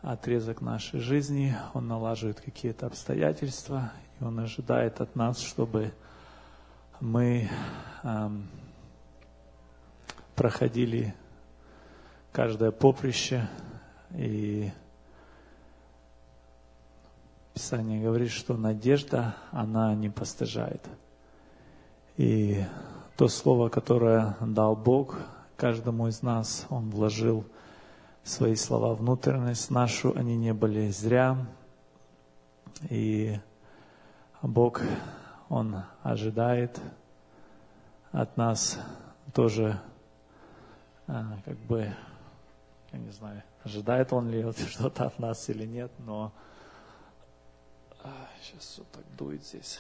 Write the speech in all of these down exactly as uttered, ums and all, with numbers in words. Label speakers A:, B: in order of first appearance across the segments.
A: отрезок нашей жизни, Он налаживает какие-то обстоятельства, и Он ожидает от нас, чтобы мы эм, проходили каждое поприще, и Писание говорит, что надежда, она не постыжает. И то слово, которое дал Бог каждому из нас, Он вложил свои слова, внутренность нашу, они не были зря. И Бог, Он ожидает от нас тоже, как бы, я не знаю, ожидает Он ли что-то от нас или нет, но сейчас все так дует здесь.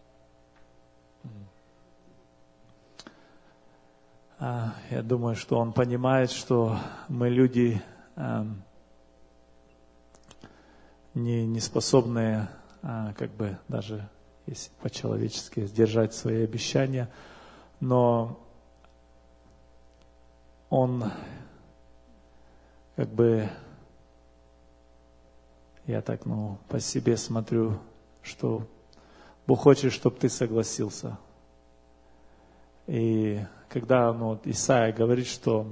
A: Я думаю, что Он понимает, что мы люди не, не способные, как бы даже если по-человечески, сдержать свои обещания, но Он как бы, я так, ну, по себе смотрю, что Бог хочет, чтобы ты согласился. И когда, ну, вот Исаия говорит, что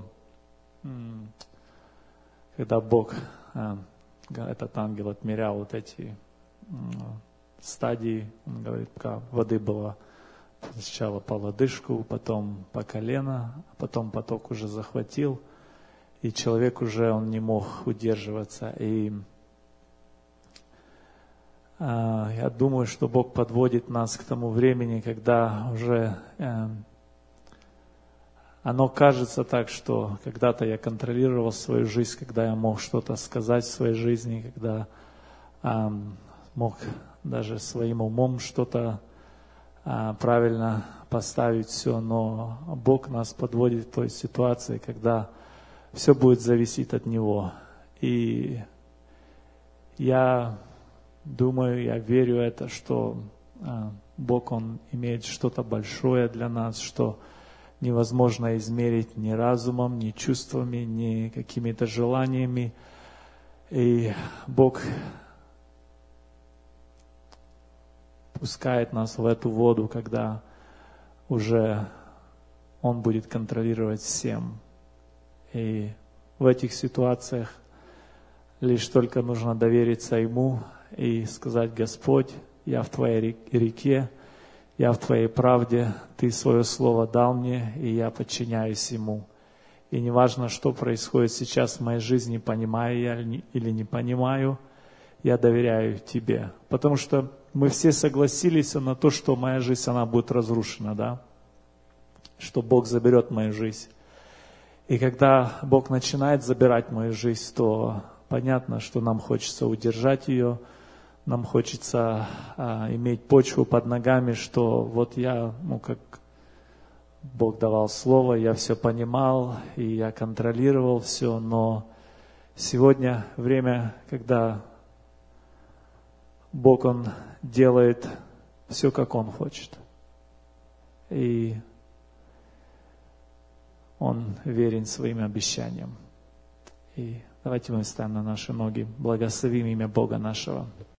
A: когда Бог, этот ангел отмерял вот эти стадии, он говорит, пока воды было сначала по лодыжку, потом по колено, а потом поток уже захватил, и человек уже, он не мог удерживаться. И а, я думаю, что Бог подводит нас к тому времени, когда уже э, оно кажется так, что когда-то я контролировал свою жизнь, когда я мог что-то сказать в своей жизни, когда э, мог даже своим умом что-то э, правильно поставить все, но Бог нас подводит к той ситуации, когда все будет зависеть от Него. И я думаю, я верю в это, что э, Бог, Он имеет что-то большое для нас, что невозможно измерить ни разумом, ни чувствами, ни какими-то желаниями. И Бог пускает нас в эту воду, когда уже Он будет контролировать всем. И в этих ситуациях лишь только нужно довериться Ему и сказать: Господь, я в Твоей реке, я в Твоей правде, Ты свое слово дал мне, и я подчиняюсь Ему. И неважно, что происходит сейчас в моей жизни, понимаю я или не понимаю, я доверяю Тебе. Потому что мы все согласились на то, что моя жизнь, она будет разрушена, да? Что Бог заберет мою жизнь. И когда Бог начинает забирать мою жизнь, то понятно, что нам хочется удержать ее, нам хочется а, иметь почву под ногами, что вот я, ну как Бог давал слово, я все понимал, и я контролировал все, но сегодня время, когда Бог, Он делает все, как Он хочет. И Он верен своим обещаниям. И давайте мы встанем на наши ноги, благословим имя Бога нашего.